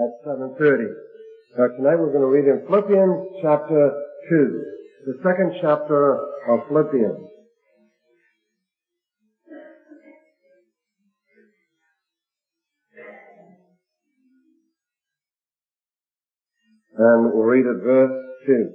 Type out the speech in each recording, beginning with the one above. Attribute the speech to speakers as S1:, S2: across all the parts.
S1: at 7:30. Now tonight we're going to read in Philippians chapter 2, the second chapter of Philippians. And we'll read at verse 2.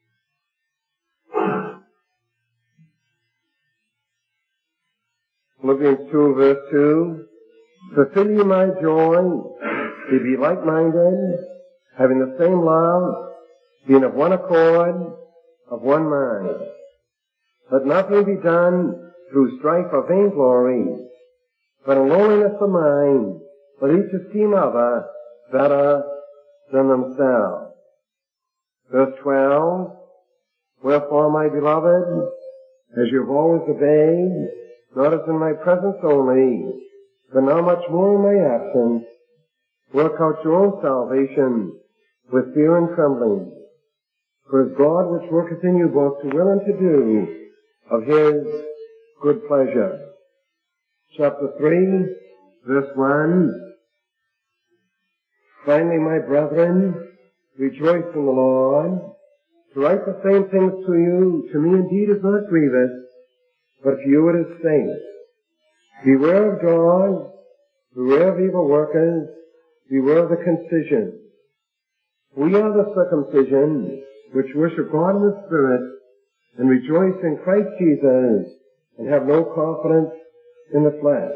S1: Philippians 2, verse 2. Fulfill ye my joy, be like-minded, having the same love, being of one accord, of one mind. Let nothing be done through strife or vainglory, but in lowliness of mind, let each esteem other better than themselves. Verse 12, wherefore, my beloved, as you have always obeyed, not as in my presence only, but now much more in my absence, work out your own salvation with fear and trembling. For it is God which worketh in you both to will and to do of His good pleasure. Chapter 3, verse 1. Finally, my brethren, rejoice in the Lord. To write the same things to you, to me indeed is not grievous, but to you it is safe. Beware of dogs, beware of evil workers, beware of the concision. We are the circumcision, which worship God in the Spirit, and rejoice in Christ Jesus, and have no confidence in the flesh.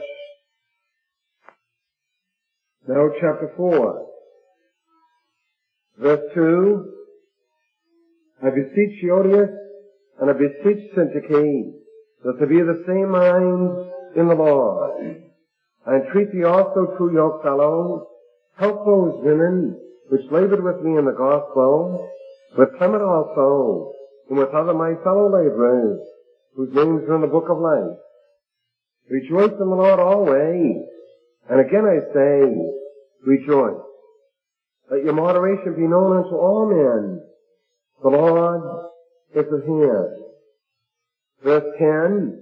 S1: Now chapter 4. Verse 2, I beseech Euodias, and I beseech Syntyche, that they be of the same mind in the Lord. I entreat thee also, true yokefellows, help those women which labored with me in the gospel, with Clement also, and with other my fellow laborers, whose names are in the book of life. Rejoice in the Lord always, and again I say, rejoice. Let your moderation be known unto all men. The Lord is at hand. Verse 10.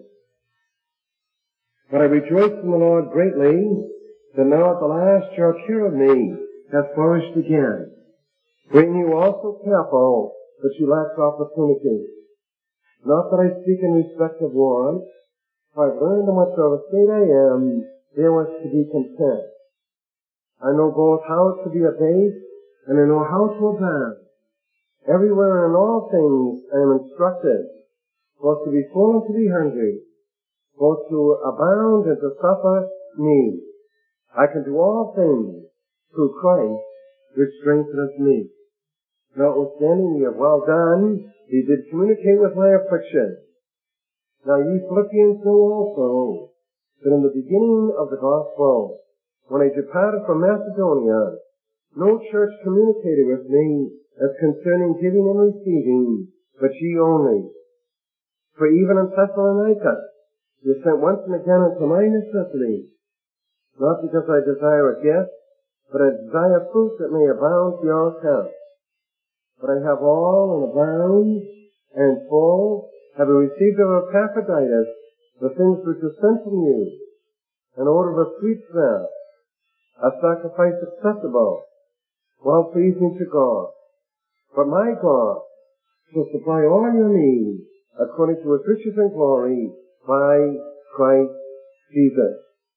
S1: But I rejoice in the Lord greatly, that now at the last your fear of me hath flourished again. Being you also careful that you lack opportunity. Not that I speak in respect of want, for I've learned in whatsoever state I am, therewith to be content. I know both how to be abased, and I know how to abound. Everywhere and in all things I am instructed, both to be full and to be hungry, both to abound and to suffer need. I can do all things through Christ, which strengtheneth me. Notwithstanding ye have well done, ye did communicate with my affliction. Now ye Philippians know also, that in the beginning of the gospel, when I departed from Macedonia, no church communicated with me as concerning giving and receiving, but ye only. For even in Thessalonica, ye sent once and again unto my necessity, not because I desire a gift, but I desire fruit that may abound to your account. But I have all and abound and full, having received of Epaphroditus the things which were sent from you, an odor of a sweet smell, a sacrifice acceptable, well-pleasing to God. But my God shall supply all your needs according to His riches and glory by Christ Jesus.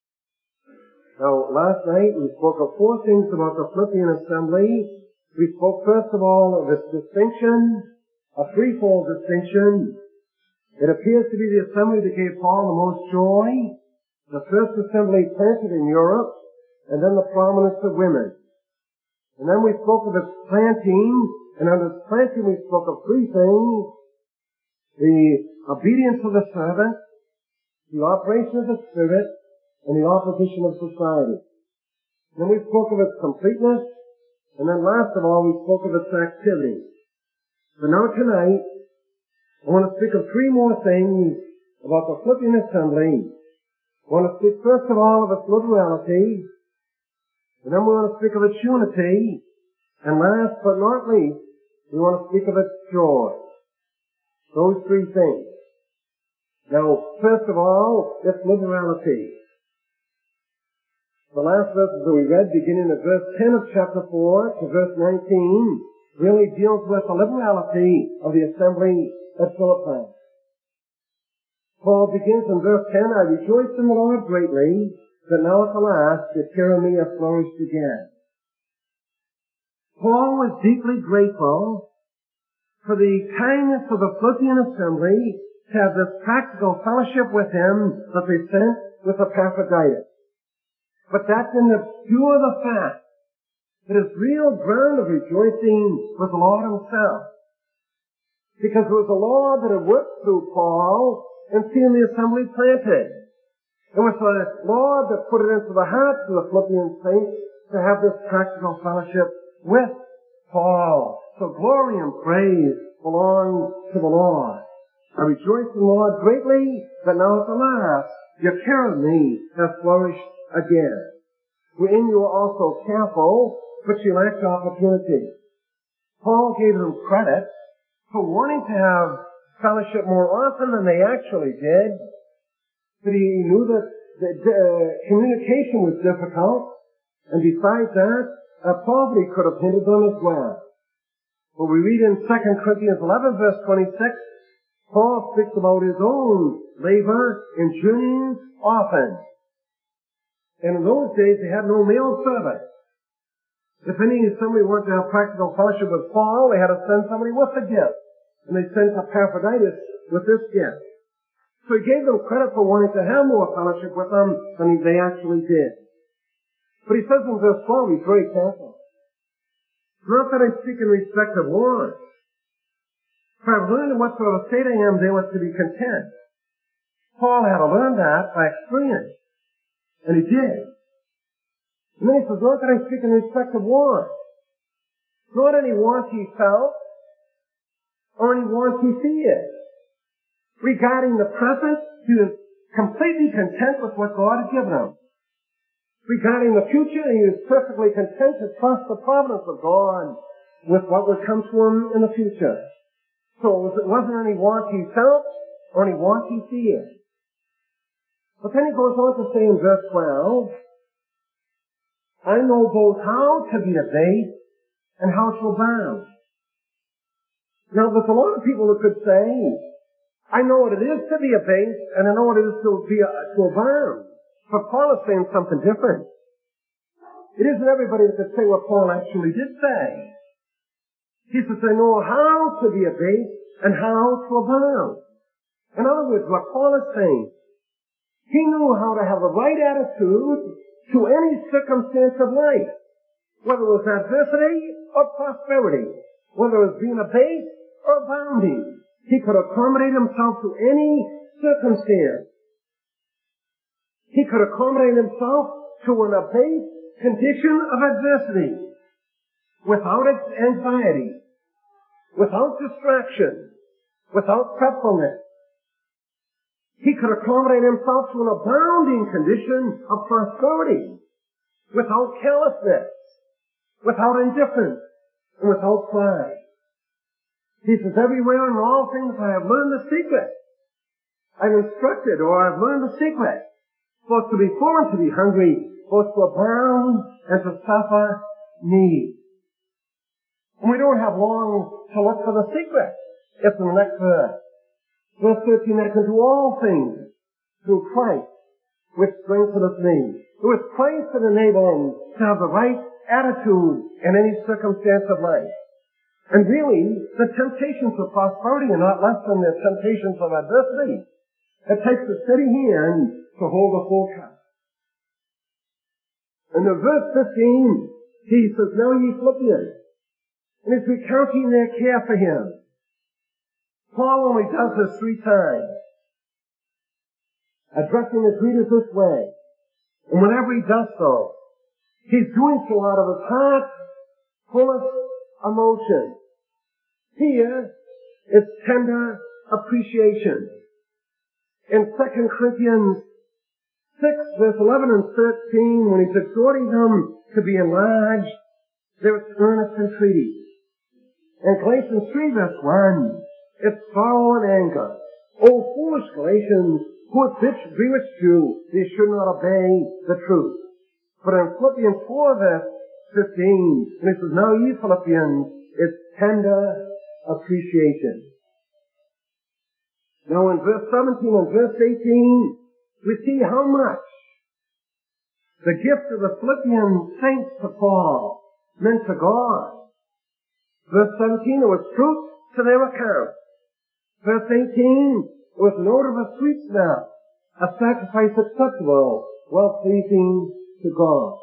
S1: Now, last night we spoke of 4 things about the Philippian assembly. We spoke first of all of its distinction, a threefold distinction. It appears to be the assembly that gave Paul the most joy, the first assembly planted in Europe, and then the prominence of women. And then we spoke of its planting, and under its planting we spoke of 3 things: the obedience of the servant, the operation of the Spirit, and the opposition of society. Then we spoke of its completeness, and then last of all we spoke of its activity. So now tonight, I want to speak of 3 more things about the Philippian assembly. I want to speak first of all of its liberality, and then we want to speak of its unity, and last but not least, we want to speak of its joy. Those 3 things. Now, first of all, its liberality. The last verses that we read, beginning at verse 10 of chapter 4 to verse 19, really deals with the liberality of the assembly at Philippi. Paul begins in verse 10, I rejoice in the Lord greatly, that now at the last the tyranny has flourished again. Paul was deeply grateful for the kindness of the Philippian assembly to have this practical fellowship with him that they sent with Epaphroditus. But that didn't obscure the fact that his real ground of rejoicing was the Lord himself. Because it was the Lord that had worked through Paul and seen the assembly planted. It was the Lord that put it into the hearts of the Philippian saints to have this practical fellowship with Paul. So glory and praise belong to the Lord. I rejoice in the Lord greatly that now at the last your care of me has flourished again. Wherein you were also careful, but you lacked opportunity. Paul gave them credit for wanting to have fellowship more often than they actually did. But he knew that the communication was difficult, and besides that, poverty could have hindered them as well. But we read in 2 Corinthians 11 verse 26, Paul speaks about his own labor and journeyings often. And in those days they had no mail service. If somebody wanted to have practical fellowship with Paul, they had to send somebody with a gift. And they sent Epaphroditus with this gift. So he gave them credit for wanting to have more fellowship with them than they actually did. But he says in verse 12, he's very careful. Not that I speak in respect of want, for I've learned in whatsoever state I am, they were to be content. Paul had to learn that by experience. And he did. And then he says, not that I speak in respect of want. Not any want he felt, or any want he feared. Regarding the present, he was completely content with what God had given him. Regarding the future, he was perfectly content to trust the providence of God with what would come to him in the future. So it wasn't any want he felt or any want he feared. But then he goes on to say in verse 12, I know both how to be abased and how to abound. Now there's a lot of people who could say, I know what it is to be abased and I know what it is to abound. But Paul is saying something different. It isn't everybody that could say what Paul actually did say. He says, I know how to be abased and how to abound. In other words, what Paul is saying, he knew how to have the right attitude to any circumstance of life, whether it was adversity or prosperity, whether it was being abased or abounding. He could accommodate himself to any circumstance. He could accommodate himself to an abased condition of adversity without anxiety, without distraction, without fretfulness. He could accommodate himself to an abounding condition of prosperity without carelessness, without indifference, and without pride. He says, everywhere in all things I have learned the secret. I've instructed or I've learned the secret. Both to be full and to be hungry, both to abound and to suffer need. And we don't have long to look for the secret. It's in the next verse. Verse 13, I can do all things through Christ, which strengtheneth me. It was Christ that enabled him to have the right attitude in any circumstance of life. And really, the temptations of prosperity are not less than the temptations of adversity. It takes a steady hand to hold the full cup. And in verse 15, he says, Now ye Philippians, and he's recounting their care for him. Paul only does this 3 times, addressing his readers this way. And whenever he does so, he's doing so out of his heart, fullest emotion. Here, it's tender appreciation. In 2 Corinthians 6, verse 11 and 13, when he's exhorting them to be enlarged, there is earnest entreaty. In Galatians 3, verse 1, it's sorrow and anger. O foolish Galatians, who hath bewitched you, they should not obey the truth. But in Philippians 4 verse 15, and it says, now ye Philippians, it's tender appreciation. Now in verse 17 and verse 18, we see how much the gift of the Philippian saints to Paul meant to God. Verse 17, it was truth to their account. Verse 18, it was an odor of a sweet smell, a sacrifice acceptable, well-pleasing to God.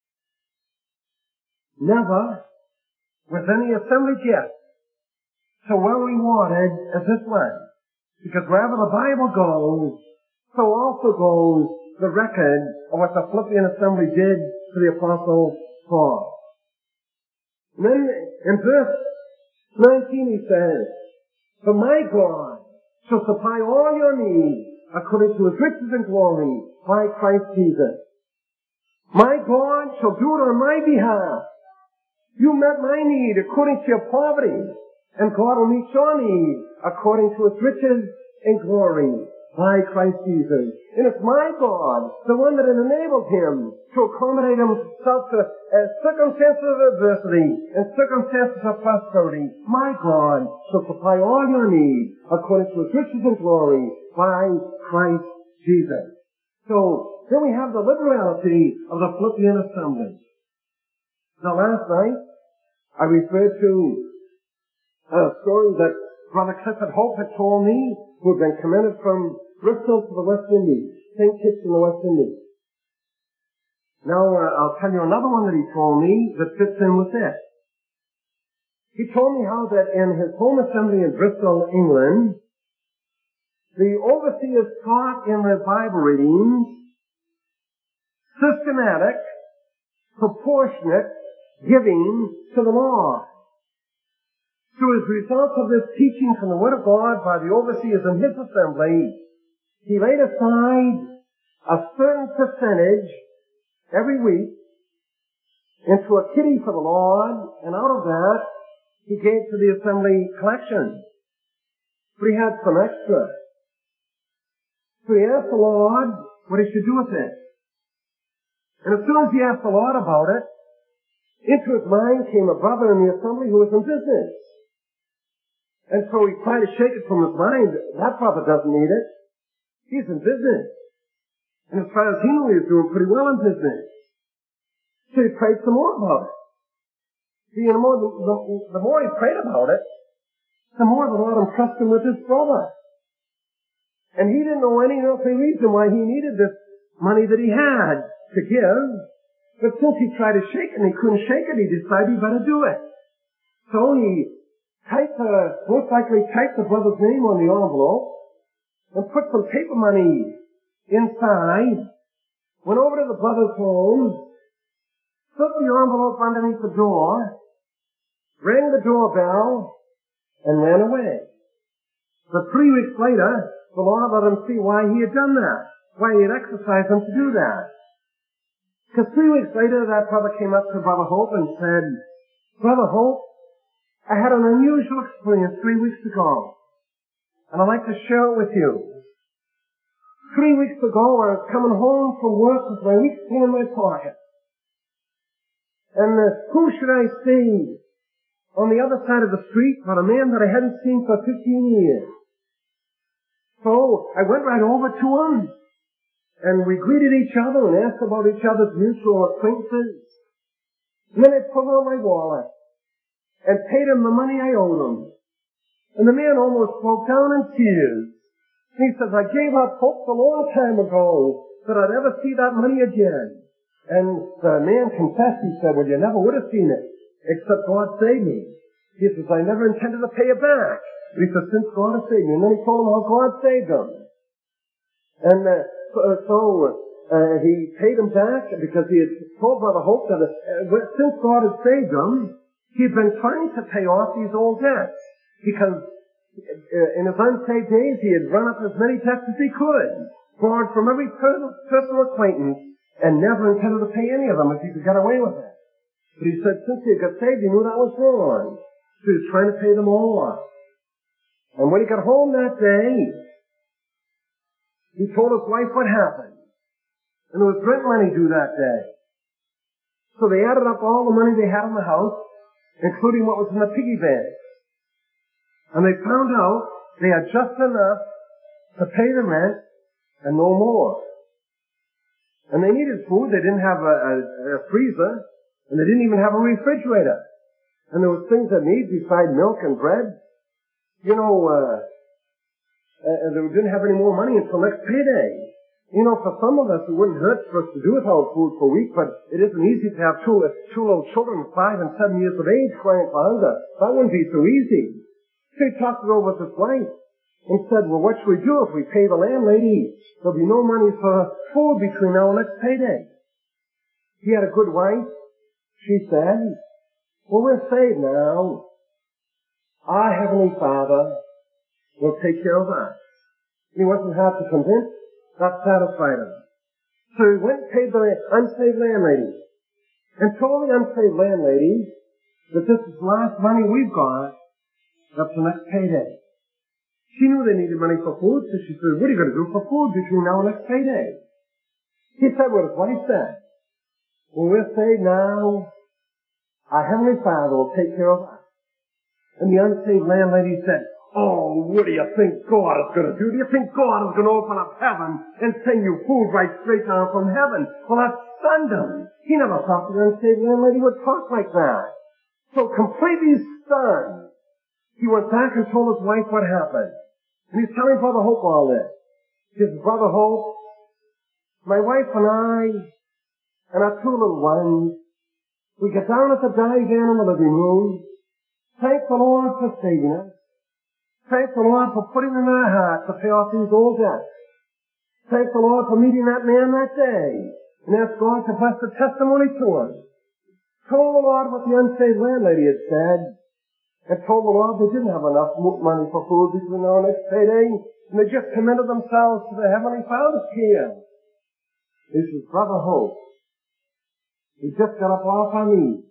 S1: Never was any assembly gift so well rewarded as this one. Because wherever the Bible goes, so also goes the record of what the Philippian assembly did to the Apostle Paul. And then in verse 19 he says, for my God shall supply all your needs according to his riches and glory by Christ Jesus. My God shall do it on my behalf. You met my need according to your poverty, and God will meet your need according to his riches and glory by Christ Jesus. And it's my God, the one that enabled him to accommodate himself to circumstances of adversity and circumstances of prosperity. My God shall supply all your needs according to his riches and glory by Christ Jesus. So, here we have the liberality of the Philippian assembly. Now last night, I referred to a story that Brother Clifford Hope had told me, who had been commended from Bristol to the West Indies, St. Kitts in the West Indies. Now, I'll tell you another one that he told me that fits in with this. He told me how that in his home assembly in Bristol, England, the overseers taught in their Bible readings systematic, proportionate giving to the Lord. So as a result of this teaching from the Word of God by the overseers in his assembly, he laid aside a certain percentage every week into a kitty for the Lord, and out of that he gave to the assembly collection. But he had some extra. So he asked the Lord what he should do with it. And as soon as he asked the Lord about it, into his mind came a brother in the assembly who was in business. And so he tried to shake it from his mind. That brother doesn't need it. He's in business. And as far as he knew, he was doing pretty well in business. So he prayed some more about it. See, the more he prayed about it, the more the Lord impressed him with his brother. And he didn't know any earthly reason why he needed this money that he had to give. But since he tried to shake it and he couldn't shake it, he decided he better do it. So he most likely typed the brother's name on the envelope and put some paper money inside, went over to the brother's home, slipped the envelope underneath the door, rang the doorbell, and ran away. But 3 weeks later, the Lord let him see why he had done that, why he had exercised him to do that. Because 3 weeks later, that brother came up to Brother Hope and said, Brother Hope, I had an unusual experience 3 weeks ago, and I'd like to share it with you. 3 weeks ago, I was coming home from work with my week's pay in my pocket. And who should I see on the other side of the street but a man that I hadn't seen for 15 years. So I went right over to him, and we greeted each other and asked about each other's mutual acquaintances. And then I pulled out my wallet and paid him the money I owed him. And the man almost broke down in tears. He says, I gave up hope a long time ago that I'd ever see that money again. And the man confessed, he said, well, you never would have seen it, except God saved me. He says, I never intended to pay it back. But he says, since God has saved me. And then he told him how God saved him. And he paid him back because he had told Brother Hope that since God had saved him, he'd been trying to pay off these old debts. Because in his unsaved days, he had run up as many debts as he could, borrowed from every personal acquaintance, and never intended to pay any of them if he could get away with it. But he said since he had got saved, he knew that was wrong. So he was trying to pay them all off. And when he got home that day, he told his wife what happened. And there was rent money due that day. So they added up all the money they had in the house, including what was in the piggy bank. And they found out they had just enough to pay the rent and no more. And they needed food. They didn't have a freezer, and they didn't even have a refrigerator. And there was things they need besides milk and bread. You know, they didn't have any more money until next payday. You know, for some of us, it wouldn't hurt for us to do without food for a week, but it isn't easy to have two little children, 5 and 7 years of age, crying for hunger. That wouldn't be so easy. So he talked it over with his wife and said, well, what should we do if we pay the landlady? There'll be no money for food between now and next payday. He had a good wife. She said, well, we're saved now. Our Heavenly Father will take care of us. He wasn't hard to convince. That satisfied him. So he went and paid the unsaved landlady and told the unsaved landlady that this is the last money we've got up to next payday. She knew they needed money for food, so she said, what are you going to do for food between now and next payday? He said what his wife said. Well, we're saved now. Our Heavenly Father will take care of us. And the unsaved landlady said, oh, what do you think God is going to do? Do you think God is going to open up heaven and send you food right straight down from heaven? Well, that stunned him. He never thought the unsaved landlady would talk like that. So completely stunned, he went back and told his wife what happened. And he's telling Brother Hope all this. He says, Brother Hope, my wife and I and our 2 little ones, we get down at the divan in the living room, thank the Lord for saving us. Thank the Lord for putting in our heart to pay off these old debts. Thank the Lord for meeting that man that day. And ask God to bless the testimony to him. Told the Lord what the unsaved landlady had said. And told the Lord they didn't have enough money for food between now and next payday. And they just committed themselves to the Heavenly Father's care. This is Brother Hope. He just got up off our knees.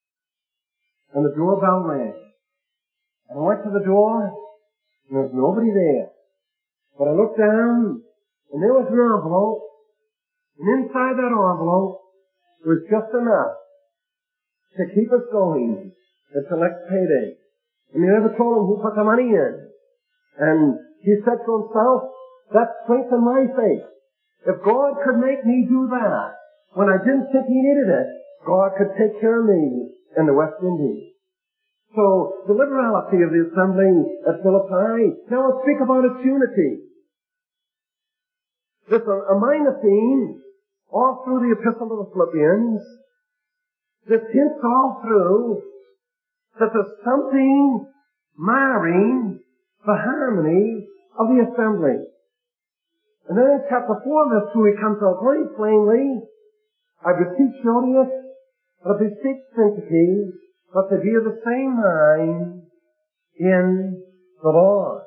S1: And the doorbell rang. And I went to the door. And there was nobody there. But I looked down, and there was an envelope, and inside that envelope was just enough to keep us going until next payday. And he never told him who put the money in. And he said to himself, that strengthened my faith. If God could make me do that when I didn't think he needed it, God could take care of me in the West Indies. So, the liberality of the assembly at Philippi. Now let's speak about its unity. There's a minor theme all through the Epistle to the Philippians. This hints all through that there's something marring the harmony of the assembly. And then in chapter 4, verse 2, he comes out very plainly, I beseech Euodias, and I beseech Syntyche, but to be of the same mind in the Lord.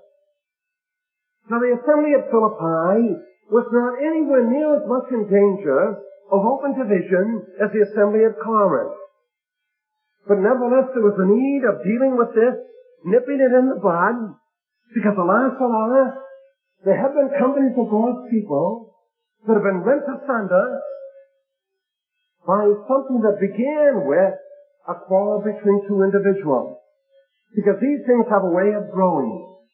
S1: Now the assembly at Philippi was not anywhere near as much in danger of open division as the assembly at Corinth. But nevertheless there was a need of dealing with this, nipping it in the bud, because alas, there have been companies of God's people that have been rent asunder by something that began with a quarrel between 2 individuals. Because these things have a way of growing.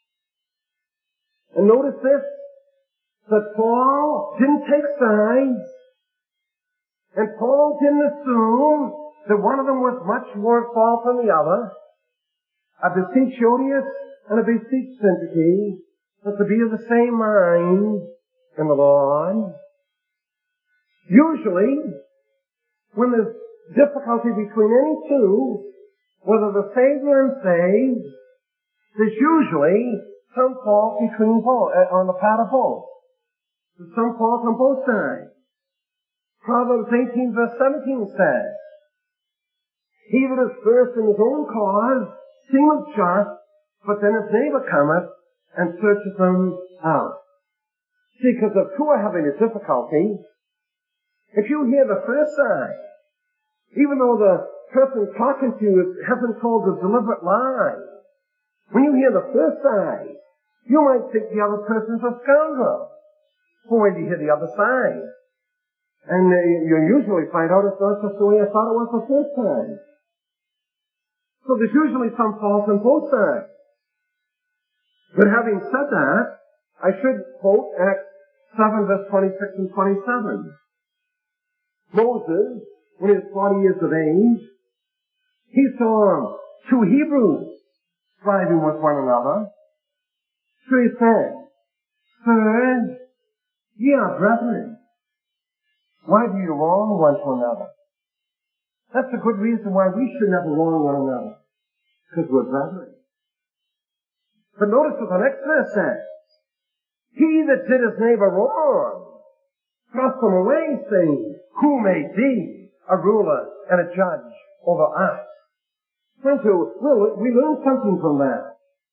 S1: And notice this, that Paul didn't take sides, and Paul didn't assume that one of them was much more at fault than the other. I beseech Euodias and I beseech Syntyche that to be of the same mind in the Lord. Usually, when there's difficulty between any two, whether the saved or unsaved, there's usually some fault between both, on the part of both. There's some fault on both sides. Proverbs 18 verse 17 says, he that is first in his own cause seemeth just, but then his neighbor cometh and searcheth them out. See, because if two are having a difficulty, if you hear the first side, even though the person talking to you hasn't told a deliberate lie, when you hear the first side, you might think the other person's a scoundrel. But when you hear the other side, And you usually find out it's not just the way I thought it was the first time. So there's usually some fault in both sides. But having said that, I should quote Acts 7 verse 26 and 27. Moses, when he was 40 years of age, he saw two Hebrews striving with one another. So he said, Sir, ye are brethren. Why do you wrong one to another? That's a good reason why we should never wrong one another. Because we're brethren. But notice what the next verse says. He that did his neighbor wrong, thrust him away, saying, Who made thee a ruler and a judge over us? Friends, we learn something from that.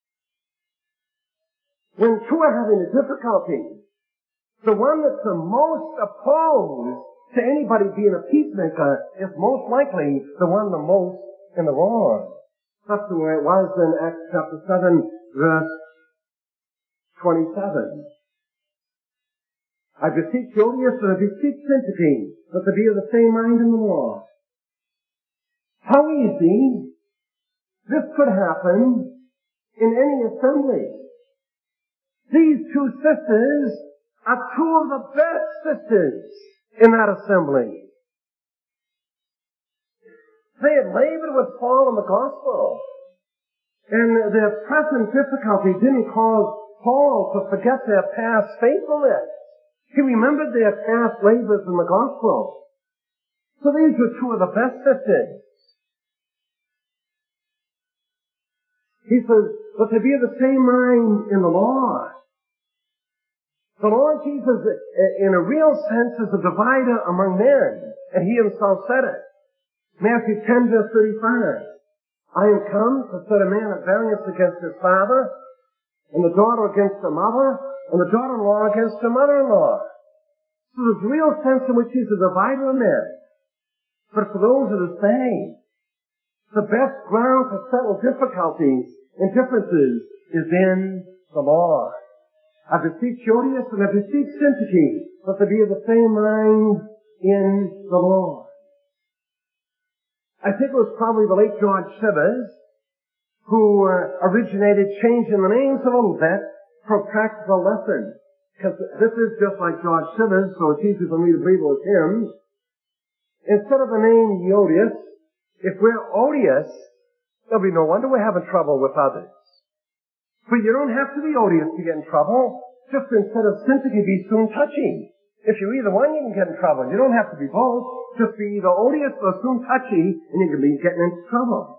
S1: When two are having a difficulty, the one that's the most opposed to anybody being a peacemaker is most likely the one the most in the wrong. That's the way it was in Acts chapter 7, verse 27. I beseech Odious and I beseech Syntyche that they be of the same mind in the Lord. How easy this could happen in any assembly. These two sisters are two of the best sisters in that assembly. They had labored with Paul in the gospel. And their present difficulty didn't cause Paul to forget their past faithfulness. He remembered their past labors in the gospel. So these were two of the best sisters. He says, but to be of the same mind in the Lord. The Lord Jesus, in a real sense, is a divider among men. And he himself said it. Matthew 10, verse 35. I am come to set a man at variance against his father, and the daughter against the mother, and the daughter-in-law against the mother-in-law. So there's a real sense in which he's a divider of men. But for those that are saved, the best ground to settle difficulties and differences is in the Lord. I beseech Odious and I beseech Syntyche that they be of the same mind in the Lord. I think it was probably the late George Sivers who originated changing the names a little bit for a practical lesson. Because this is just like George Sivers, so it's easy for me to breathe with him. Instead of the name Odious, if we're odious, there'll be no wonder we're having trouble with others. But you don't have to be odious to get in trouble. Just instead of Syntyche, be soon touchy. If you're either one, you can get in trouble. You don't have to be both. Just be either odious or soon touchy, and you can be getting into trouble.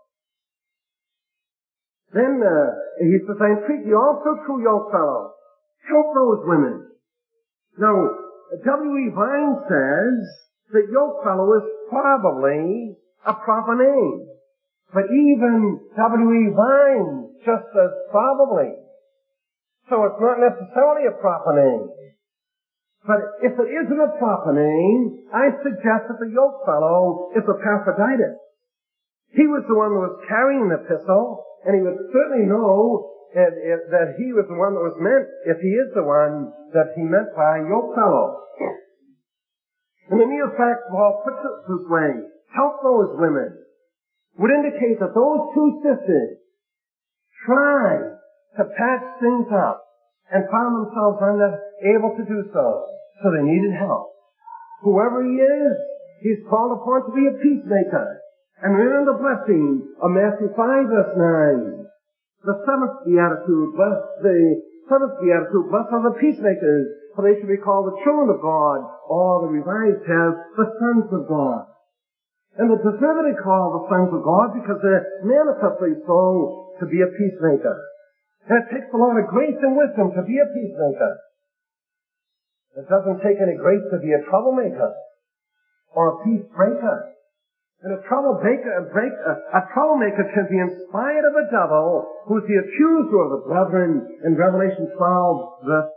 S1: Then he says, I entreat you also, true yoke fellow, help those women. Now, W.E. Vine says that yoke fellow is probably a proper name. But even W.E. Vine just says probably. So it's not necessarily a proper name. But if it isn't a proper name, I suggest that the yoke fellow is Epaphroditus. He was the one who was carrying the epistle, and he would certainly know that he was the one that was meant, if he is the one that he meant by yoke fellow. And the mere fact Paul puts it this way, help those women, would indicate that those two sisters tried to patch things up and found themselves unable to do so. So they needed help. Whoever he is, he's called upon to be a peacemaker. And we're in the blessing of Matthew 5 verse 9. The seventh beatitude, blessed are the peacemakers, for they shall be called the children of God, or the Revised has the sons of God. And they're deservedly called the sons of God because they're manifestly so to be a peacemaker. And it takes a lot of grace and wisdom to be a peacemaker. It doesn't take any grace to be a troublemaker or a peace breaker. And a troublemaker can be inspired of a devil who's the accuser of the brethren in Revelation 12 verse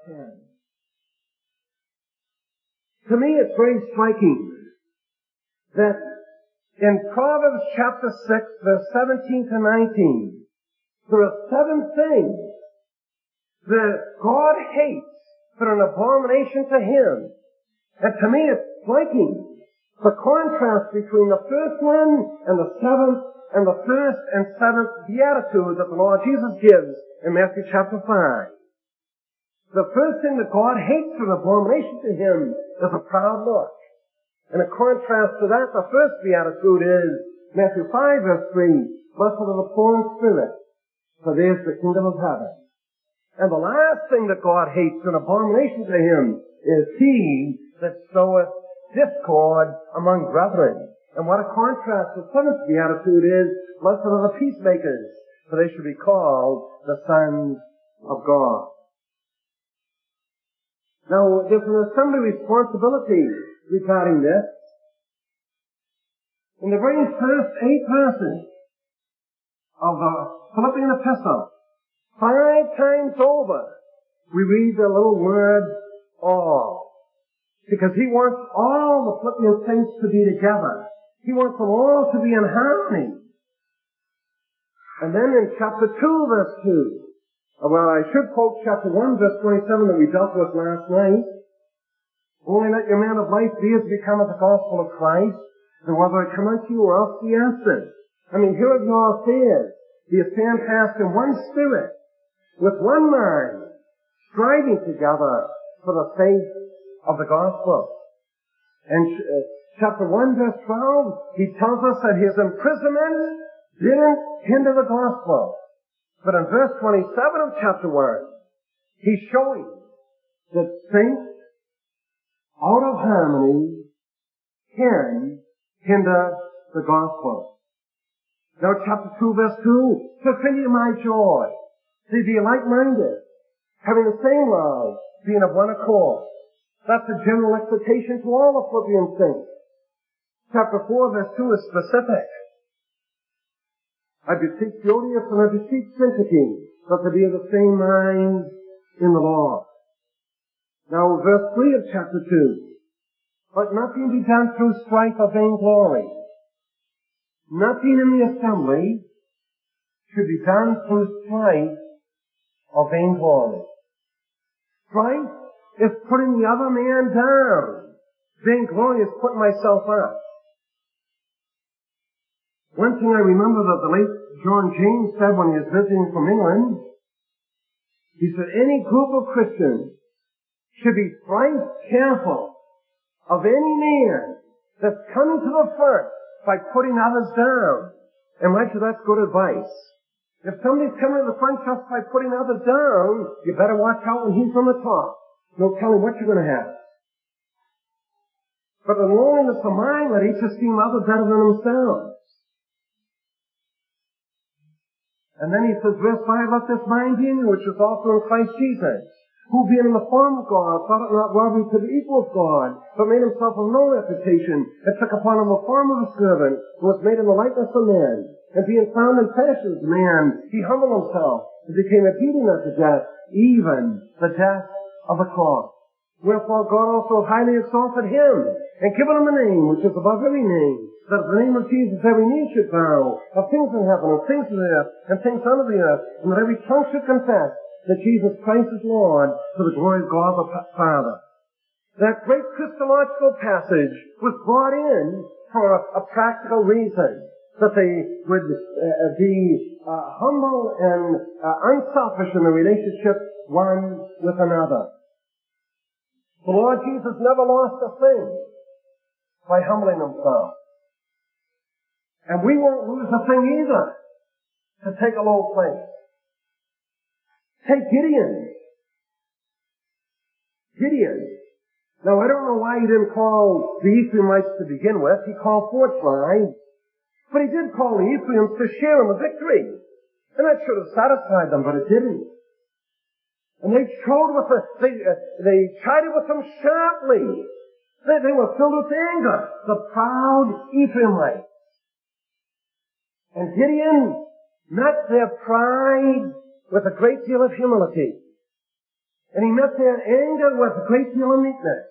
S1: 10. To me it's very striking that in Proverbs chapter 6 verse 17 to 19 there are 7 things that God hates, but an abomination to him. And to me, striking. The contrast between the first one and the seventh and the first and seventh beatitude that the Lord Jesus gives in Matthew chapter 5. The first thing that God hates an abomination to him is a proud look. And in contrast to that, the first beatitude is Matthew 5 verse 3, blessed are the poor in spirit, for theirs is the kingdom of heaven. And the last thing that God hates an abomination to him is he that soweth discord among brethren. And what a contrast the seventh beatitude is, blessed are the peacemakers, for they shall be called the sons of God. Now, there's an assembly responsibility regarding this. In the very first 8 verses of the Philippian epistle, 5 times over, we read the little word, all. Because he wants all the Philippian saints to be together. He wants them all to be in harmony. And then in chapter 2, verse 2, well, I should quote chapter 1, verse 27 that we dealt with last night. Only let your man of life be as becometh the gospel of Christ, and whether it come unto you or else be absent. I mean, here are your affairs. Be stand fast in one spirit, with one mind, striving together for the faith of the gospel. And chapter 1 verse 12, he tells us that his imprisonment didn't hinder the gospel. But in verse 27 of chapter 1, he's showing that saints out of harmony can hinder the gospel. Now chapter 2 verse 2, fulfill my joy. They be like-minded, having the same love, being of one accord. That's a general exhortation to all the Philippian saints. Chapter 4 verse 2 is specific. I beseech Theodius and I beseech Syntyche that they be of the same mind in the Lord. Now verse 3 of chapter 2. Let nothing be done through strife or vainglory. Nothing in the assembly should be done through strife or vainglory. Strife is putting the other man down. Vainglory is putting myself up. One thing I remember that the late John James said when he was visiting from England, he said, any group of Christians should be thrice careful of any man that's coming to the front by putting others down. And much of that's good advice. If somebody's coming to the front just by putting others down, you better watch out when he's on the top. No telling what you're going to have. But in lowliness of mind, let each esteem others better than themselves. And then he says, verse 5, let this mind be in you, which is also in Christ Jesus, who being in the form of God, thought it not robbery to be equal with God, but made himself of no reputation, and took upon him the form of a servant, who was made in the likeness of man. And being found in fashion as man, he humbled himself, and became obedient unto death, even the death of the cross. Wherefore God also highly exalted him, and given him a name which is above every name, that at the name of Jesus every knee should bow, of things in heaven, and things in the earth, and things under the earth, and that every tongue should confess that Jesus Christ is Lord, to the glory of God the Father. That great Christological passage was brought in for a practical reason, that they would be humble and unselfish in the relationship one with another. The Lord Jesus never lost a thing by humbling himself. And we won't lose a thing either to take a low place. Take Gideon. Now, I don't know why he didn't call the Ephraimites to begin with. He called 4 tribes. But he did call the Ephraimites to share in the victory. And that should have satisfied them, but it didn't. And they chided with them sharply. They were filled with anger. The proud Ephraimites. And Gideon met their pride with a great deal of humility. And he met their anger with a great deal of meekness.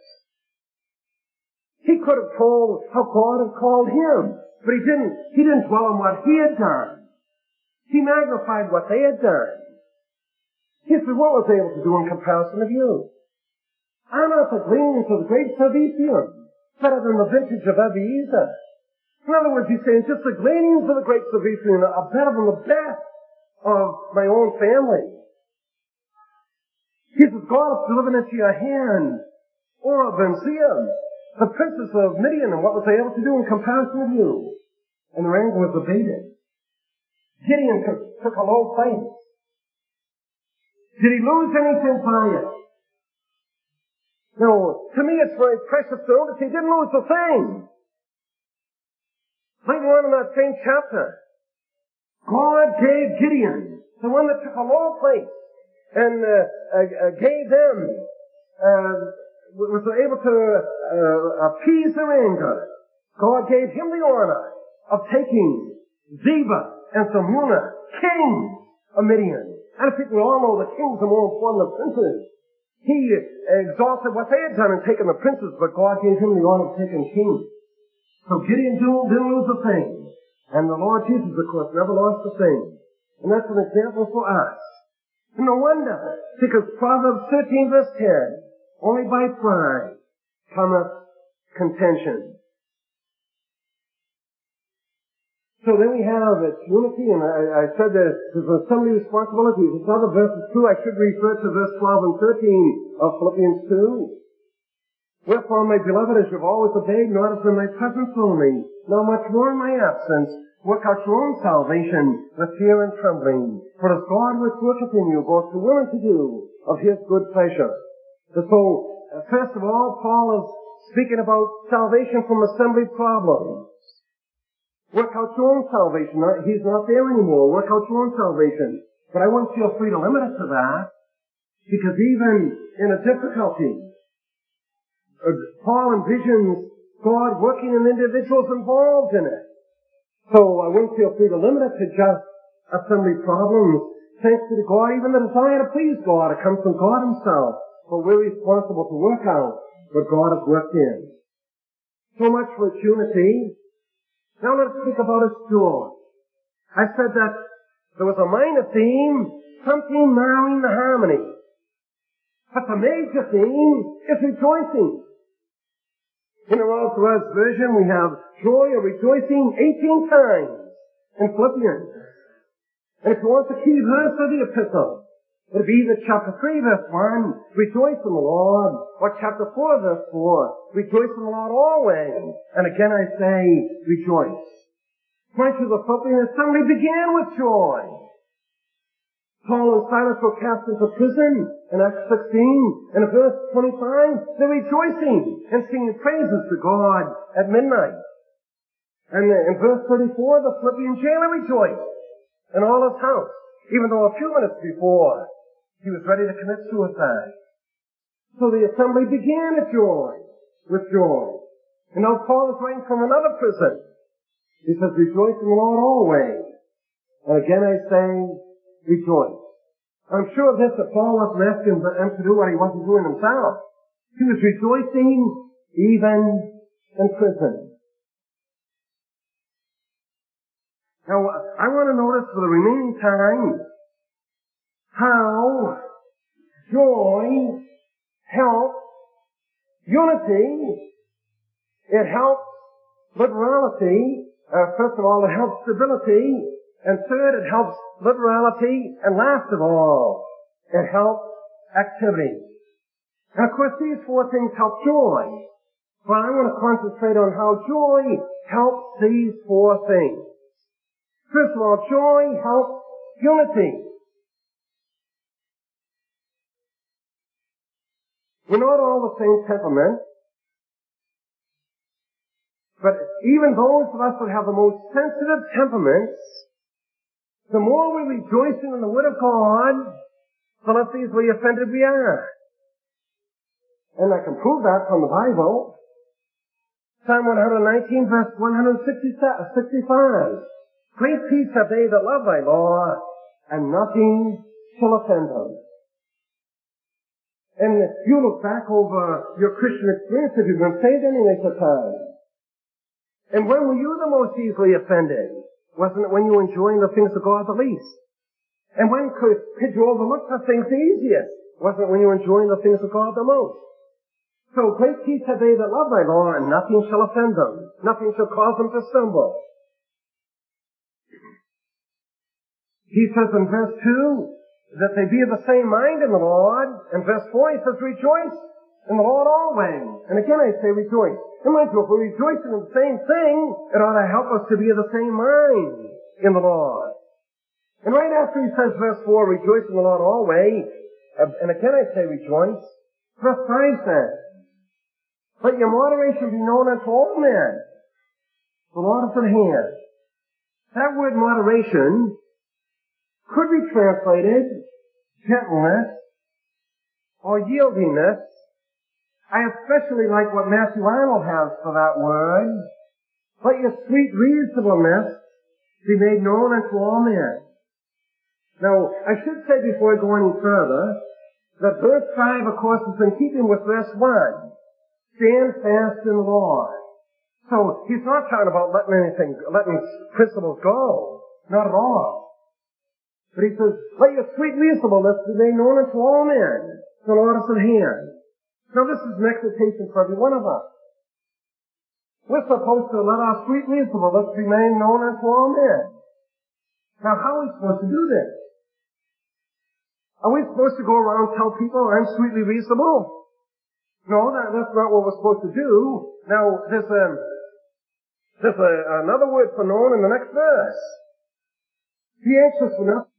S1: He could have told how God had called him, but he didn't. He didn't dwell on what he had done. He magnified what they had done. He said, what was able to do in comparison of you? I'm not the gleanings of the grapes of Ephraim. better than the vintage of Ebenezer. In other words, he's saying just the gleanings of the grapes of Ephraim are better than the best of my own family. He says, God has delivered into your hand Oreb and Zeeb, the princes of Midian, and what was they able to do in comparison with you? And their anger was abated. Gideon took a low place. Did he lose anything by it? No, to me it's very precious to notice he didn't lose a thing. Later on in that same chapter, God gave Gideon, the one that took a low place, and gave them, was able to appease their anger. God gave him the honor of taking Zebah and Zalmunna, kings of Midian. And I think we all know the kings are more important than princes. He exalted what they had done in taking the princes, but God gave him the honor of taking kings. So Gideon didn't lose a thing. And the Lord Jesus, of course, never lost a thing. And that's an example for us. And no wonder, because Proverbs 13 verse 10, only by pride cometh contention. So then we have its unity, and I said that there's assembly responsibilities. There's other verses too. I should refer to verse 12 and 13 of Philippians 2. Wherefore, my beloved, as you've always obeyed, not as in my presence only, nor much more in my absence, work out your own salvation with fear and trembling. For as God which worketh in you, both to will and to do, of his good pleasure. So, first of all, Paul is speaking about salvation from assembly problems. Work out your own salvation. He's not there anymore. Work out your own salvation. But I wouldn't feel free to limit it to that, because even in a difficulty, Paul envisions God working in individuals involved in it. So I wouldn't feel free to limit it to just assembly problems. Thanks be to God, even the desire to please God, it comes from God himself. But we're responsible to work out what God has worked in. So much for its unity. Now let's speak about its joy. I said that there was a minor theme, something marring the harmony. But the major theme is rejoicing. In the World Thrust version, we have joy or rejoicing 18 times in Philippians. And if you want the key verse of the epistle, it would be either chapter 3, verse 1, rejoice in the Lord, or chapter 4, verse 4, rejoice in the Lord always. And again I say, rejoice. Mind you, the Philippian assembly began with joy. Paul and Silas were cast into prison in Acts 16, and in verse 25, they're rejoicing and singing praises to God at midnight. And in verse 34, the Philippian jailer rejoiced in all his house, even though a few minutes before, he was ready to commit suicide. So the assembly began with joy. And now Paul is writing from another prison. He says, rejoice in the Lord always. And again I say, rejoice. I'm sure of this, that Paul wasn't asking him to do what he wasn't doing himself. He was rejoicing even in prison. Now, I want to notice for the remaining time how joy helps unity. It helps liberality. First of all, it helps stability. And third, it helps liberality. And last of all, it helps activity. And of course, these four things help joy. But I want to concentrate on how joy helps these four things. First of all, joy helps unity. We're not all the same temperament, but even those of us that have the most sensitive temperaments, the more we rejoice in the Word of God, the less easily offended we are. And I can prove that from the Bible. Psalm 119, verse 165. Great peace have they that love thy law, and nothing shall offend them. And you look back over your Christian experience, if you've been saved any length of time. And when were you the most easily offended? Wasn't it when you were enjoying the things of God the least? And when could you overlook the things the easiest? Wasn't it when you were enjoying the things of God the most? So great peace have they that love thy law, and nothing shall offend them. Nothing shall cause them to stumble. He says in verse 2 that they be of the same mind in the Lord. In verse 4 he says, rejoice in the Lord always. And again I say rejoice. And mind you, if we're rejoicing in the same thing, it ought to help us to be of the same mind in the Lord. And right after he says verse 4, rejoice in the Lord always, and again I say rejoice, verse 5 says, let your moderation be known unto all men. The Lord is at hand. That word moderation could be translated gentleness or yieldingness. I especially like what Matthew Arnold has for that word. Let your sweet reasonableness be made known unto all men. Now, I should say before I go any further, that verse 5, of course, is in keeping with verse 1. Stand fast in the Lord. So, he's not talking about letting principles go. Not at all. But he says, let your sweet reasonableness be made known unto all men. The Lord is at hand. Now, this is an exhortation for every one of us. We're supposed to let our sweet reasonableness be made known unto all men. Now, how are we supposed to do this? Are we supposed to go around and tell people I'm sweetly reasonable? No, that's not what we're supposed to do. Now, there's another word for known in the next verse. Be anxious for nothing,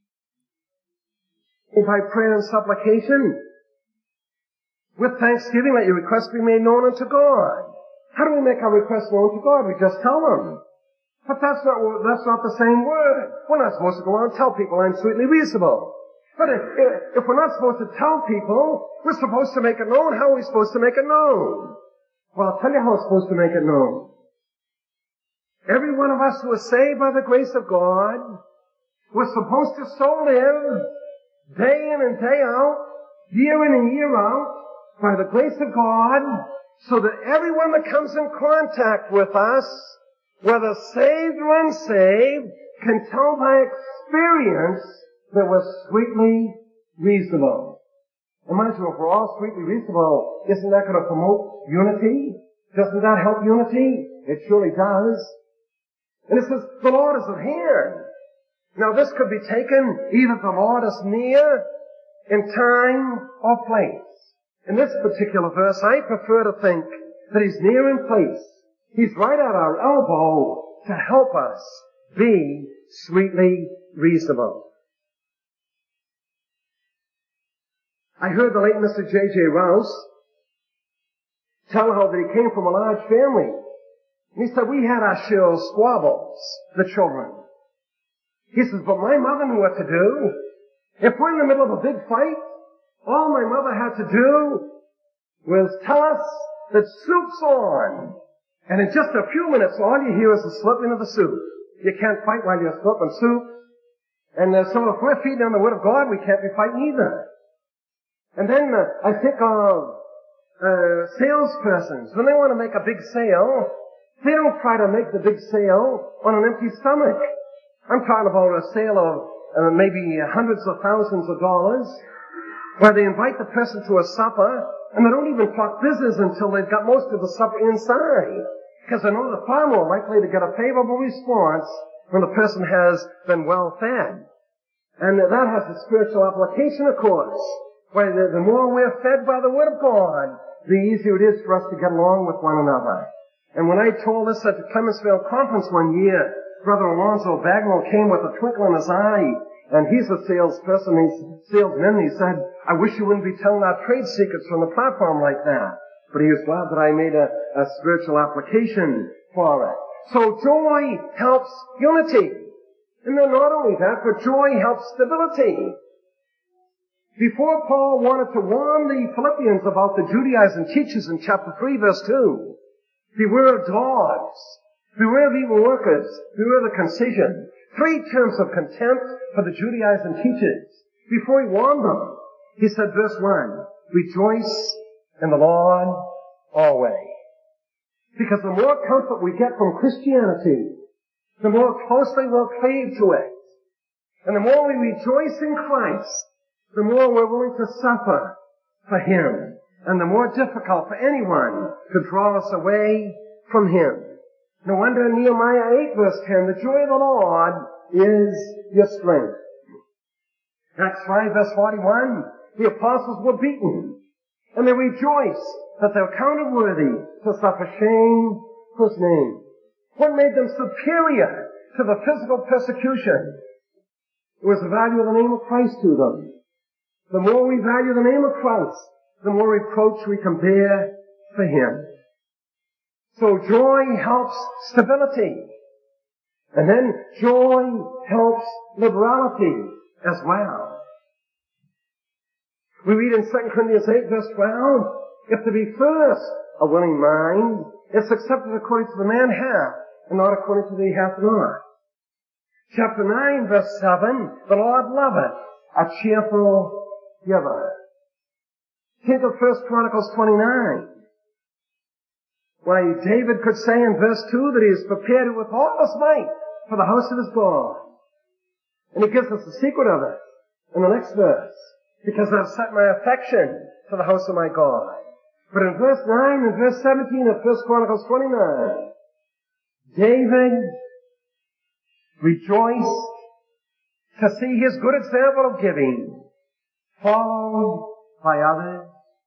S1: by prayer and supplication. With thanksgiving, let your requests be made known unto God. How do we make our requests known to God? We just tell them. But that's not the same word. We're not supposed to go around and tell people I'm sweetly reasonable. But if we're not supposed to tell people, we're supposed to make it known. How are we supposed to make it known? Well, I'll tell you how we're supposed to make it known. Every one of us who is saved by the grace of God, we're supposed to so live, day in and day out, year in and year out, by the grace of God, so that everyone that comes in contact with us, whether saved or unsaved, can tell by experience that we're sweetly reasonable. And mind you, if we're all sweetly reasonable, isn't that going to promote unity? Doesn't that help unity? It surely does. And it says, the Lord is at hand. Now this could be taken, either the Lord is near in time or place. In this particular verse, I prefer to think that He's near in place. He's right at our elbow to help us be sweetly reasonable. I heard the late Mr. J.J. Rouse tell how that he came from a large family. And he said, we had our share of squabbles, the children. He says, but my mother knew what to do. If we're in the middle of a big fight, all my mother had to do was tell us that soup's on. And in just a few minutes, all you hear is the slurping of the soup. You can't fight while you're slurping soup. And so if we're feeding on the Word of God, we can't be fighting either. And then I think of salespersons. When they want to make a big sale, they don't try to make the big sale on an empty stomach. I'm talking about a sale of maybe hundreds of thousands of dollars, where they invite the person to a supper, and they don't even talk business until they've got most of the supper inside. Because they know they're far more likely to get a favorable response when the person has been well fed. And that has a spiritual application, of course. Where the more we're fed by the Word of God, the easier it is for us to get along with one another. And when I told this at the Clemensville conference one year, Brother Alonzo Bagnall came with a twinkle in his eye, and he's a salesman, he said, I wish you wouldn't be telling our trade secrets from the platform like that. But he was glad that I made a spiritual application for it. So joy helps unity. And then not only that, but joy helps stability. Before Paul wanted to warn the Philippians about the Judaizing teachers in chapter 3, verse 2, beware of dogs, beware of evil workers, beware of the concision. 3 terms of contempt for the Judaizing teachers. Before he warned them, he said, verse 1, rejoice in the Lord always. Because the more comfort we get from Christianity, the more closely we'll cleave to it. And the more we rejoice in Christ, the more we're willing to suffer for Him. and the more difficult for anyone to draw us away from Him. No wonder in Nehemiah 8 verse 10, the joy of the Lord is your strength. Acts 5 verse 41, the apostles were beaten, and they rejoiced that they were counted worthy to suffer shame for His name. What made them superior to the physical persecution? It was the value of the name of Christ to them. The more we value the name of Christ, the more reproach we can bear for Him. So joy helps stability. And then joy helps liberality as well. We read in 2 Corinthians 8 verse 12, if there be first a willing mind, it's accepted according to the man hath, and not according to the he hath not. Chapter 9 verse 7, the Lord loveth a cheerful giver. Think of 1 Chronicles 29. Why, David could say in verse 2 that he is prepared with all his might for the house of his God. And he gives us the secret of it in the next verse. Because I've set my affection to the house of my God. But in verse 9 and verse 17 of 1 Chronicles 29, David rejoiced to see his good example of giving followed by others.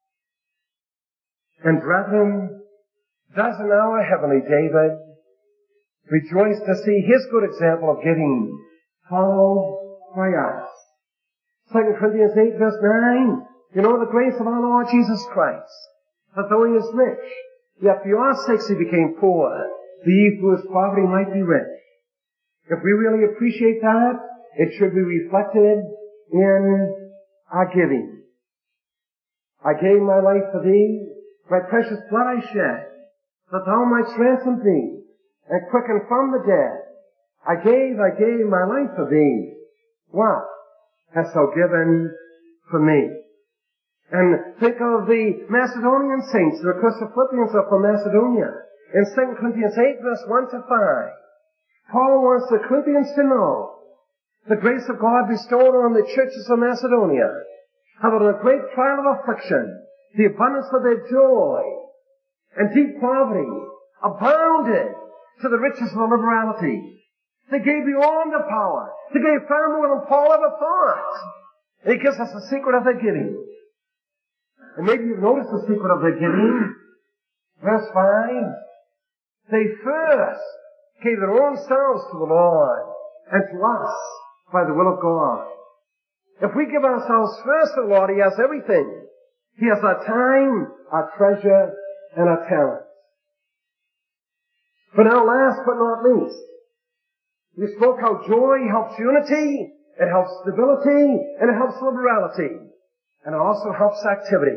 S1: And brethren, thus in our heavenly David rejoiced to see his good example of giving followed by us. 2 Corinthians 8 verse 9, you know the grace of our Lord Jesus Christ, that though he is rich, yet for your sakes he became poor, that ye through his poverty might be rich. If we really appreciate that, it should be reflected in our giving. I gave my life for thee, my precious blood I shed, that thou mightst ransom thee, and quicken from the dead. I gave my life for thee. What hast thou given for me? And think of the Macedonian saints, because the Philippians are from Macedonia. In 2 Corinthians 8 verse 1 to 5, Paul wants the Corinthians to know the grace of God bestowed on the churches of Macedonia, how that in a great trial of affliction, the abundance of their joy and deep poverty abounded to the riches of their liberality. They gave beyond the power. They gave far more than Paul ever thought. And he gives us the secret of their giving. And maybe you've noticed the secret of their giving. Verse 5, they first gave their own selves to the Lord and to us by the will of God. If we give ourselves first to the Lord, He has everything. He has our time, our treasure, and our talents. But now last but not least, we spoke how joy helps unity, it helps stability, and it helps liberality. And it also helps activity.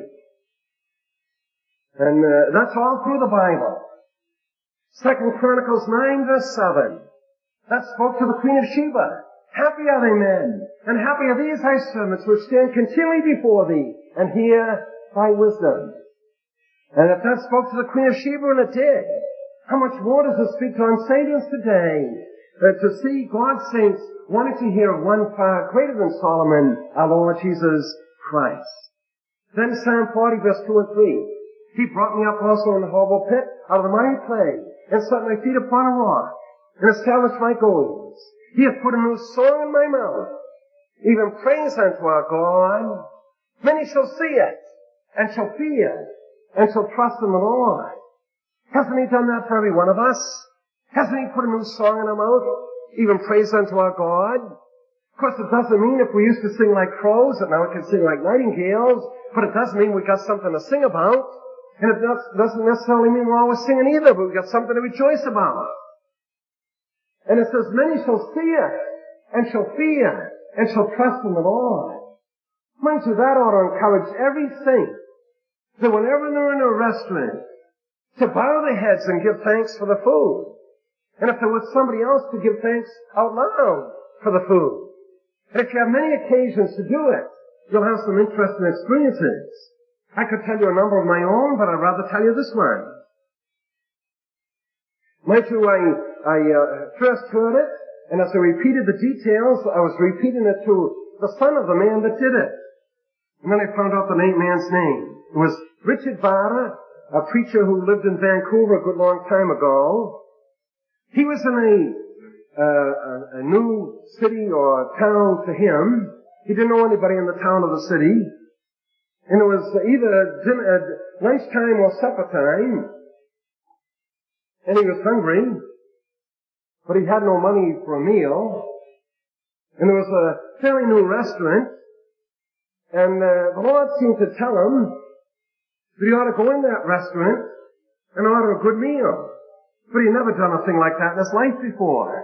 S1: And that's all through the Bible. 2 Chronicles 9 verse 7. That spoke to the Queen of Sheba. Happy are they men, and happy are these thy servants which stand continually before thee, and hear thy wisdom. And if that spoke to the Queen of Sheba, and it did, how much more does it speak to unsaved today? To see God's saints wanting to hear one far greater than Solomon, our Lord Jesus Christ. Then Psalm 40 verse 2 and 3. He brought me up also in the horrible pit out of the miry clay, and set my feet upon a rock, and established my goings. He hath put a new song in my mouth, even praise unto our God. Many shall see it, and shall fear, and shall trust in the Lord. Hasn't He done that for every one of us? Hasn't He put a new song in our mouth, even praise unto our God? Of course, it doesn't mean if we used to sing like crows that now we can sing like nightingales, but it does mean we got something to sing about. And it doesn't necessarily mean we're always singing either, but we got something to rejoice about. And it says, many shall see it, and shall fear, and shall trust in the Lord. Mind you, that ought to encourage every saint that whenever they're in a restaurant, to bow their heads and give thanks for the food. And if they're with somebody else, to give thanks out loud for the food. And if you have many occasions to do it, you'll have some interesting experiences. I could tell you a number of my own, but I'd rather tell you this one. Mind you, I first heard it, and as I repeated the details, I was repeating it to the son of the man that did it. And then I found out the man's name. It was Richard Vara, a preacher who lived in Vancouver a good long time ago. He was in a new city or town to him. He didn't know anybody in the town or the city. And it was either lunchtime or supper time. And he was hungry, but he had no money for a meal. And there was a fairly new restaurant. And the Lord seemed to tell him that he ought to go in that restaurant and order a good meal. But he'd never done a thing like that in his life before.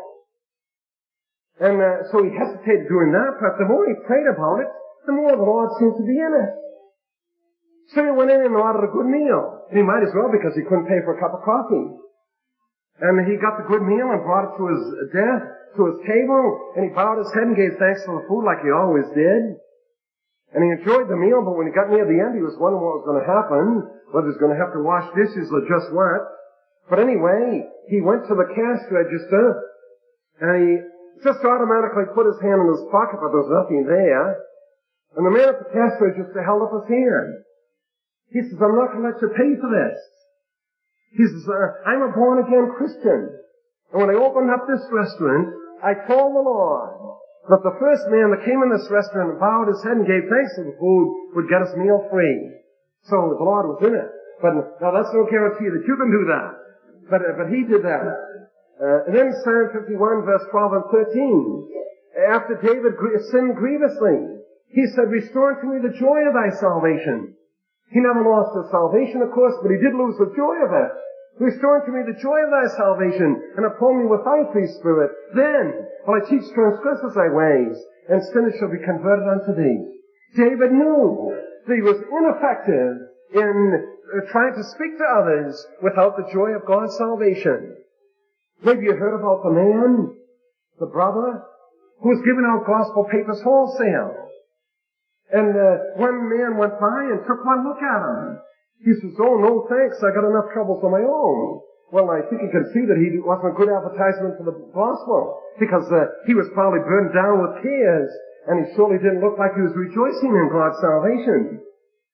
S1: And so he hesitated doing that, but the more he prayed about it, the more the Lord seemed to be in it. So he went in and ordered a good meal. And he might as well, because he couldn't pay for a cup of coffee. And he got the good meal and brought it to his desk, to his table, and he bowed his head and gave thanks for the food like he always did. And he enjoyed the meal, but when he got near the end, he was wondering what was going to happen, whether he was going to have to wash dishes or just what. But anyway, he went to the cash register, and he just automatically put his hand in his pocket, but there was nothing there. And the man at the cash register held up his hand. He says, I'm not going to let you pay for this. He says, I'm a born-again Christian. And when I opened up this restaurant, I told the Lord that the first man that came in this restaurant and bowed his head and gave thanks for the food would get his meal free. So the Lord was in it. But now that's no guarantee that you can do that. But he did that. And then Psalm 51 verse 12 and 13. After David sinned grievously, he said, restore to me the joy of thy salvation. He never lost his salvation, of course, but he did lose the joy of it. Restore to me the joy of thy salvation, and uphold me with thy free spirit. Then will I teach transgressors thy ways, and sinners shall be converted unto thee. David knew that he was ineffective in trying to speak to others without the joy of God's salvation. Maybe you heard about the man, the brother, who was giving out gospel papers wholesale. And one man went by and took one look at him. He says, oh, no thanks, I got enough troubles of my own. Well, I think you can see that he wasn't a good advertisement for the gospel, because he was probably burdened down with tears, and he surely didn't look like he was rejoicing in God's salvation.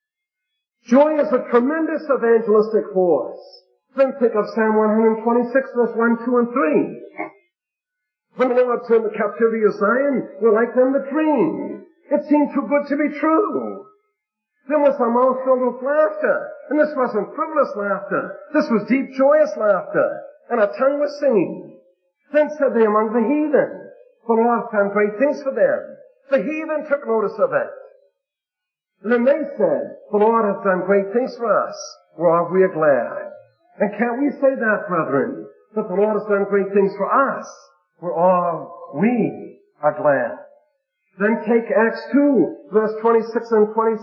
S1: Joy is a tremendous evangelistic force. Then think of Psalm 126, verse 1, 2, and 3. When the Lord turned the captivity of Zion, we're like them that dream. It seemed too good to be true. Then was a mouth filled with laughter. And this wasn't frivolous laughter. This was deep, joyous laughter. And a tongue was singing. Then said they among the heathen, the Lord done great things for them. The heathen took notice of it. And then they said, the Lord has done great things for us, whereof we are glad. And can't we say that, brethren, that the Lord has done great things for us, whereof we are glad? Then take Acts 2, verse 26 and 27.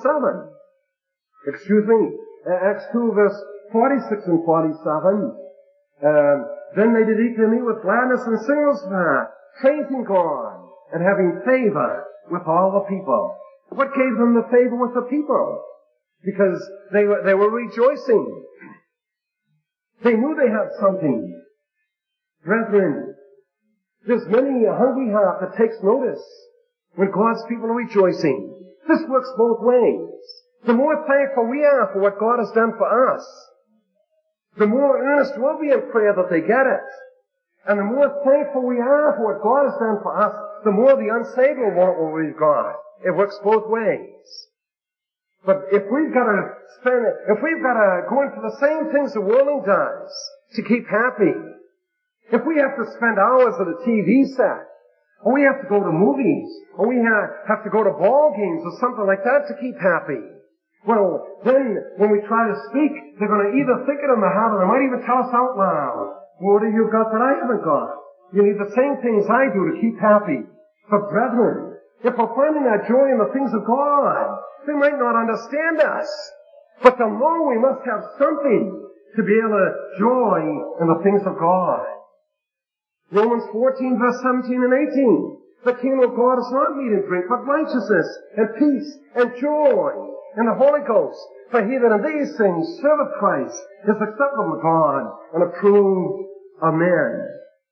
S1: Acts 2, verse 46 and 47. Then they did eat their meat with gladness and singles heart, praising God, and having favor with all the people. What gave them the favor with the people? Because they were rejoicing. They knew they had something. Brethren, there's many a hungry heart that takes notice when God's people are rejoicing. This works both ways. The more thankful we are for what God has done for us, the more earnest we'll be in prayer that they get it. And the more thankful we are for what God has done for us, the more the unsaved will want what we've got. It works both ways. But if we've got to go into the same things the world does to keep happy, if we have to spend hours at a TV set, or we have to go to movies, or we have to go to ball games or something like that to keep happy, well, then when we try to speak, they're going to either think it in their heart or they might even tell us out loud, what have you got that I haven't got? You need the same things I do to keep happy. But brethren, if we're finding our joy in the things of God, they might not understand us, but they'll know we must have something to be able to joy in the things of God. Romans 14, verse 17 and 18. The kingdom of God is not meat and drink, but righteousness and peace and joy in the Holy Ghost. For he that in these things serveth Christ is acceptable to God and approved of men.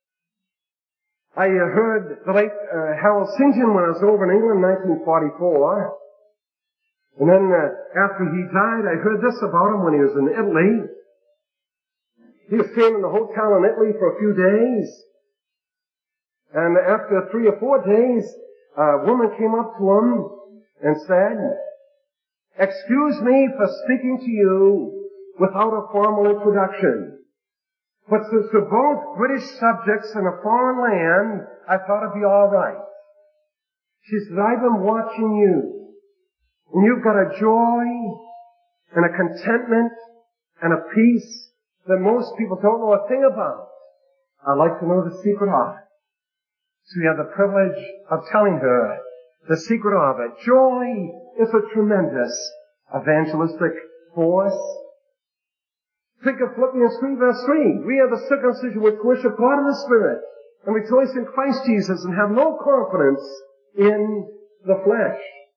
S1: I heard the late Harold St. John when I was over in England in 1944. And then after he died, I heard this about him when he was in Italy. He was staying in a hotel in Italy for a few days. And after 3 or 4 days, a woman came up to him and said, "Excuse me for speaking to you without a formal introduction. But since we're both British subjects in a foreign land, I thought it'd be all right." She said, "I've been watching you, and you've got a joy and a contentment and a peace that most people don't know a thing about. I'd like to know the secret of it." So we have the privilege of telling her the secret of it. Joy is a tremendous evangelistic force. Think of Philippians 3 verse 3. "We are the circumcision which worship God in the Spirit and rejoice in Christ Jesus and have no confidence in the flesh."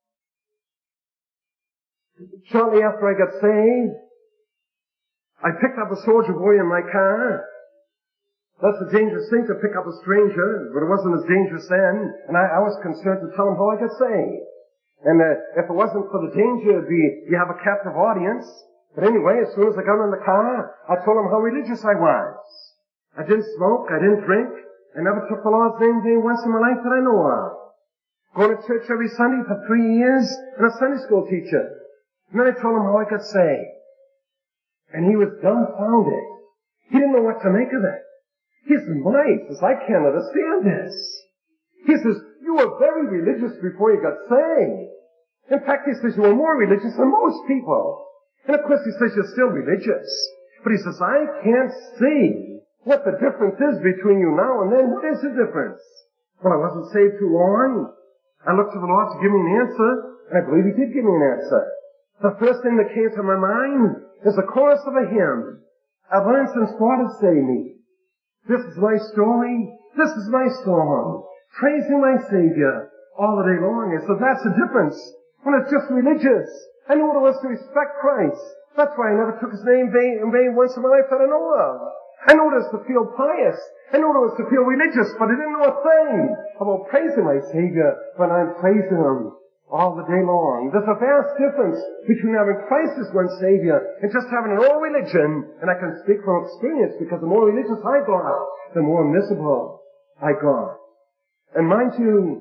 S1: Shortly after I got saved, I picked up a soldier boy in my car. That's a dangerous thing to pick up a stranger, but it wasn't as dangerous then, and I was concerned to tell him how I got saved. And if it wasn't for the danger, it'd be, you have a captive audience. But anyway, as soon as I got in the car, I told him how religious I was. I didn't smoke, I didn't drink, I never took the Lord's name day once in my life that I know of. Going to church every Sunday for 3 years, and a Sunday school teacher. And then I told him how I got saved. And he was dumbfounded. He didn't know what to make of it. He said, "My," he says, "I can't understand this." He says, "You were very religious before you got saved. In fact," he says, "you were more religious than most people." And of course he says, "You're still religious." But he says, "I can't see what the difference is between you now and then. What is the difference?" Well, I wasn't saved too long. I looked to the Lord to give me an answer, and I believe He did give me an answer. The first thing that came to my mind is the chorus of a hymn. "I've learned since God has saved me. This is my story. This is my song. Praising my Savior all the day long." And so that's the difference. When it's just religious, I knew what it was to respect Christ. That's why I never took His name in vain once in my life that I know of. I knew what it was to feel pious. I knew what it was to feel religious, but I didn't know a thing about praising my Savior when I'm praising Him all the day long. There's a vast difference between having Christ as one Savior and just having an old religion. And I can speak from experience because the more religious I got, the more miserable I got. And mind you,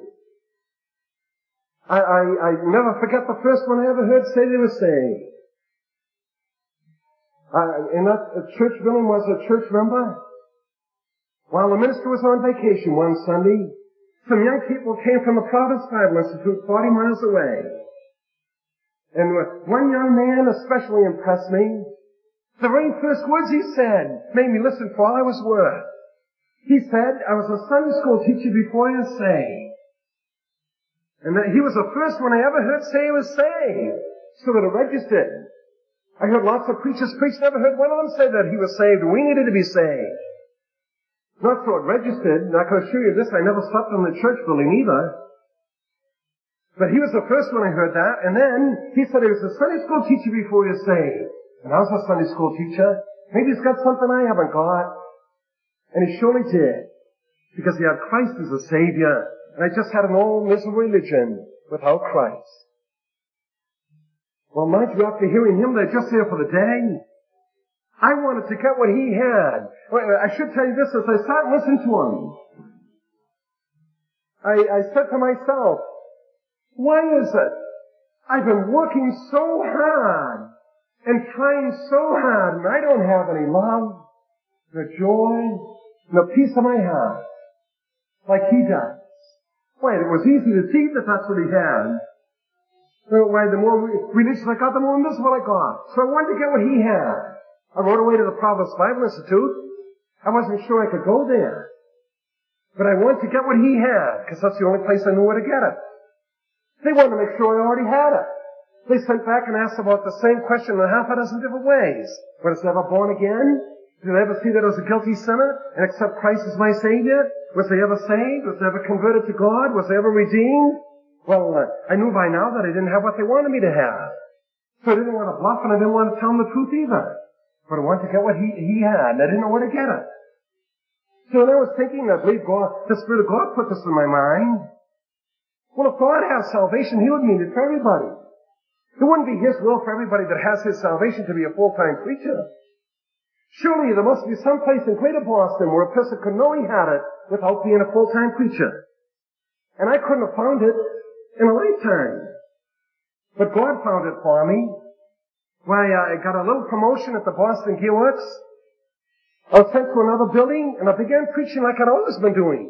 S1: I never forget the first one I ever heard say they were saved. In that church building was a church member. While the minister was on vacation one Sunday, some young people came from the Providence Bible Institute 40 miles away. And one young man especially impressed me. The very first words he said made me listen for all I was worth. He said, "I was a Sunday school teacher before I was saved." And that he was the first one I ever heard say he was saved. So that it registered. I heard lots of preachers preach, never heard one of them say that he was saved and we needed to be saved. Not so it registered, and I can assure you this, I never slept in the church building either. But he was the first one I heard that, and then he said he was a Sunday school teacher before he was saved. And I was a Sunday school teacher. Maybe he's got something I haven't got. And he surely did. Because he had Christ as a Savior, and I just had an old miserable religion without Christ. Well, mind you, after hearing him, they're just there for the day. I wanted to get what he had. I should tell you this, as I sat and listened to him, I said to myself, why is it I've been working so hard and trying so hard and I don't have any love, the joy, the peace of my heart like he does? Why, it was easy to see that that's what he had. Why, the more religious I got, the more miserable I got. So I wanted to get what he had. I wrote away to the Providence Bible Institute. I wasn't sure I could go there. But I wanted to get what he had, because that's the only place I knew where to get it. They wanted to make sure I already had it. They sent back and asked about the same question in half a dozen different ways. Was I ever born again? Did I ever see that I was a guilty sinner and accept Christ as my Savior? Was I ever saved? Was I ever converted to God? Was I ever redeemed? Well, I knew by now that I didn't have what they wanted me to have. So I didn't want to bluff and I didn't want to tell them the truth either. But I wanted to get what he had and I didn't know where to get it. So when I was thinking, I believe God, the Spirit of God put this in my mind. Well, if God has salvation, He would mean it for everybody. It wouldn't be His will for everybody that has His salvation to be a full-time preacher. Surely there must be some place in Greater Boston where a person could know he had it without being a full-time preacher. And I couldn't have found it in a lifetime. But God found it for me. Why, I got a little promotion at the Boston Gearworks. I was sent to another building, and I began preaching like I'd always been doing.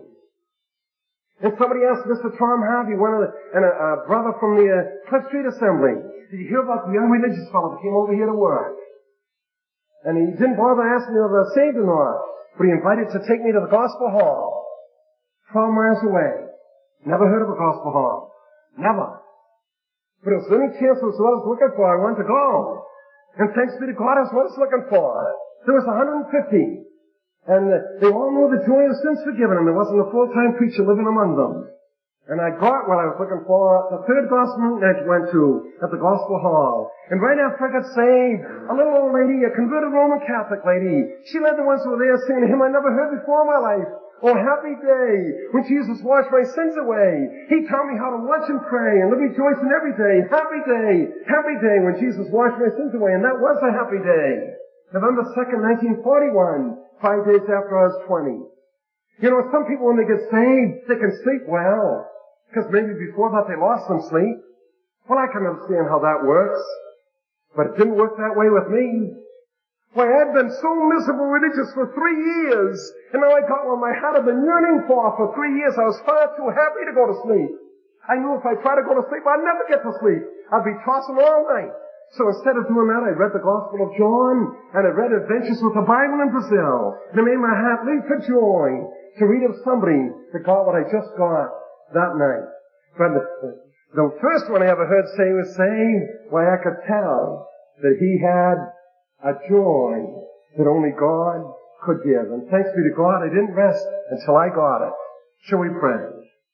S1: And somebody asked Mr. Tom Harvey, a brother from the Cliff Street Assembly, did you hear about the young religious fellow that came over here to work? And he didn't bother asking me if I was saved or not, but he invited to take me to the Gospel Hall, 12 miles away. Never heard of a Gospel Hall. Never. But it was any chance it was what I was looking for, I wanted to go. And thanks be to God, that's what I was looking for. There was 150. And they all knew the joy of sins forgiven, and there wasn't a full-time preacher living among them. And I got what I was looking for, the third gospel meeting I went to at the Gospel Hall. And right after I got saved, a little old lady, a converted Roman Catholic lady, she led the ones who were there singing a hymn I never heard before in my life. Oh, happy day when Jesus washed my sins away. He taught me how to watch and pray and to rejoice in every day. Happy day when Jesus washed my sins away. And that was a happy day. November 2nd, 1941, 5 days after I was 20. You know, some people when they get saved, they can sleep well. Because maybe before that they lost some sleep. Well, I can understand how that works. But it didn't work that way with me. Why, I'd been so miserable religious for 3 years, and now I got what my heart had been yearning for 3 years. I was far too happy to go to sleep. I knew if I tried to go to sleep, I'd never get to sleep. I'd be tossing all night. So instead of doing that, I read the Gospel of John, and I read Adventures with the Bible in Brazil. And it made my heart leap for joy to read of somebody that got what I just got that night. But the first one I ever heard say was saying, why, I could tell that he had a joy that only God could give. And thanks be to God, I didn't rest until I got it. Shall we pray?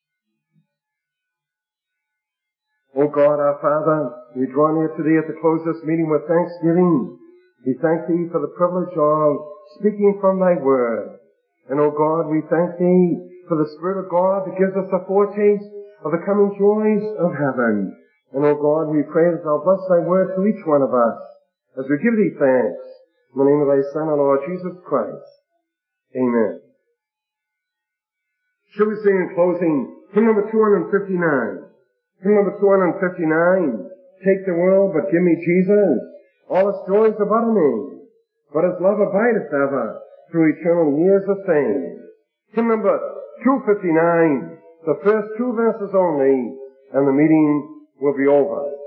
S1: O God, our Father, we draw near today at the close of this meeting with thanksgiving. We thank Thee for the privilege of speaking from Thy Word. And O God, we thank Thee for the Spirit of God that gives us a foretaste of the coming joys of heaven. And O God, we pray that Thou bless Thy Word to each one of us as we give Thee thanks. In the name of Thy Son, our Lord Jesus Christ. Amen. Shall we sing in closing hymn number 259? Hymn number 259. Take the world, but give me Jesus. All its joys are but a name, but His love abideth ever through eternal years of fame. Hymn number 259. The first 2 verses only, and the meeting will be over.